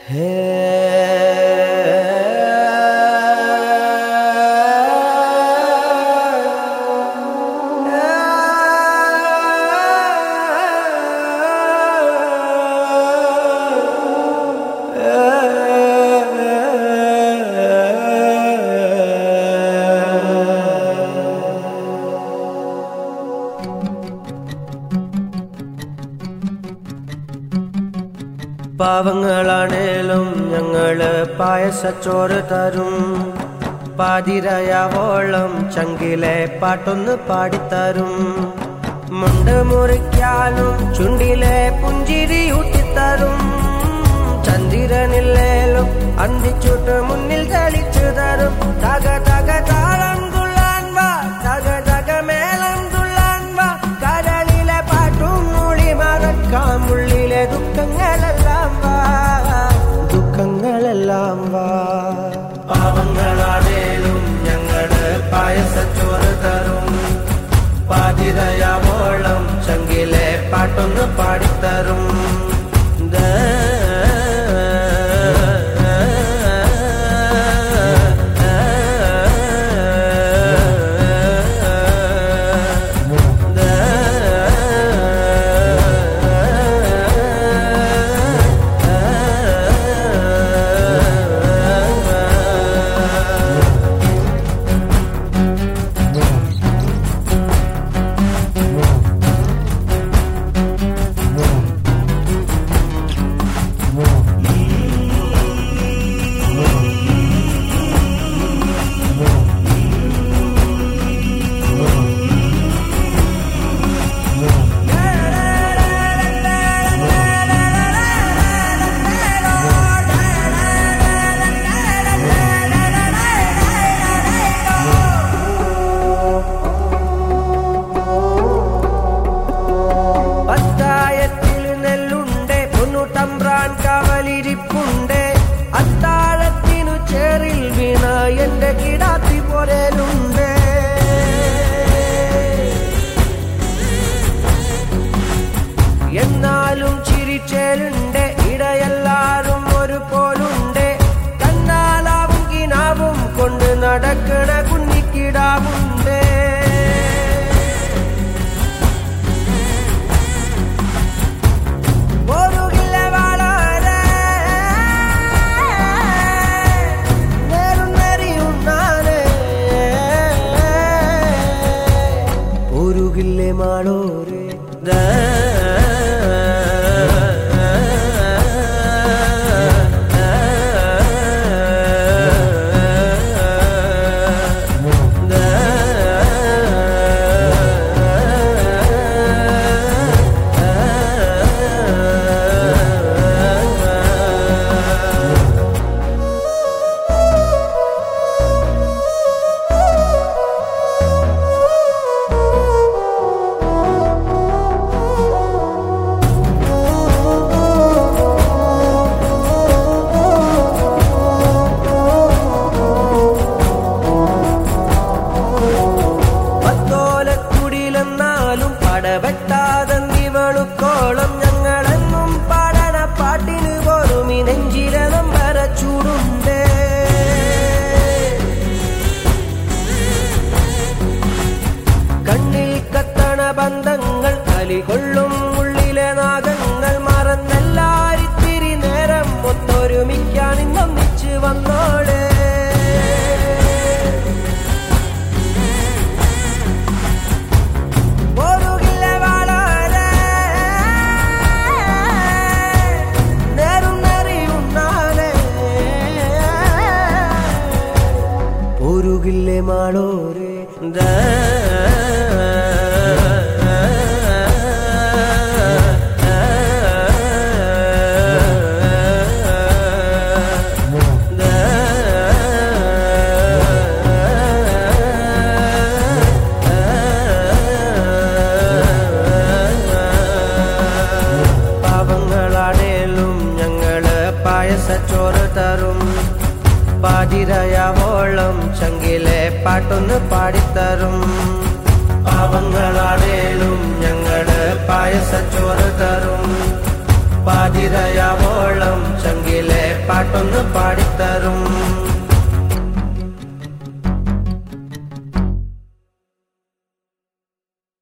പാവങ്ങളാണേലും ഞങ്ങള് പായസച്ചോറ് തരും. പാതിരയാവോളം ചങ്കിലെ പാട്ടൊന്ന് പാടിത്തരും. മുണ്ട് മുറിക്കാനും ചുണ്ടിലെ പുഞ്ചിരി ഊട്ടിത്തരും. ചന്ദ്രനില്ലേലും അന്തിച്ചുട്ട് മുന്നിൽ തെളിച്ചു തരും. തക തക താളം തുള്ളാൻ വാ, തക തക മേളം തുള്ളാൻ വാ. കരളിലെ പാട്ടും മൂളി മറക്കാം ഉള്ളിലെ ദുഃഖങ്ങളെല്ലാം വാ, ദുഃഖങ്ങളെല്ലാം വാ. പാവങ്ങളാണേലും ഞങ്ങള് പായസച്ചോറ് തരും. പാതിരയാവോളം ചങ്കിലെ പാട്ടൊന്ന് പാടിത്തരും. കവലിരിപ്പുണ്ട് അത്താഴത്തിനു ചേറിൽ വീണ എന്റെ കിടാത്തി പോരലുണ്ട്. എന്നാലും ചിരിച്ചേലുണ്ട്. ഇടയെല്ലാരും ഒരു പോലുണ്ട്. കണ്ണാലാവും കിനാവും കൊണ്ട് നടക്കണ കുഞ്ഞിക്കിടാവുണ്ട്. മാളോരെ വെട്ടാതന്തിവളുക്കോളം ഞങ്ങളെന്നും പാടണ പാട്ടിന് പോലും ഈ നെഞ്ചിലെ നമ്പര ചൂടുണ്ട്. കണ്ണിൽ കത്തണ ബന്ധങ്ങൾ കലികൊള്ളും ഉള്ളിലെ നാഗങ്ങൾ മറന്നെല്ലാരിത്തിരി നേരം ഒത്തൊരുമിക്കാൻ ഇന്നൊന്നിച്ച് വന്നോളെ. ുകില്ലേ മാളോരെ പാവങ്ങളാണേലും ഞങ്ങള് പായസച്ചോറ് തരും. പാതിരയാവോളം ചങ്കിലെ പാട്ടൊന്ന് പാടിത്തരും. പാവങ്ങളാണേലും ഞങ്ങള് പായസച്ചോറ് തരും. പാതിരയാവോളം ചങ്കിലെ പാട്ടൊന്ന് പാടിത്തരും.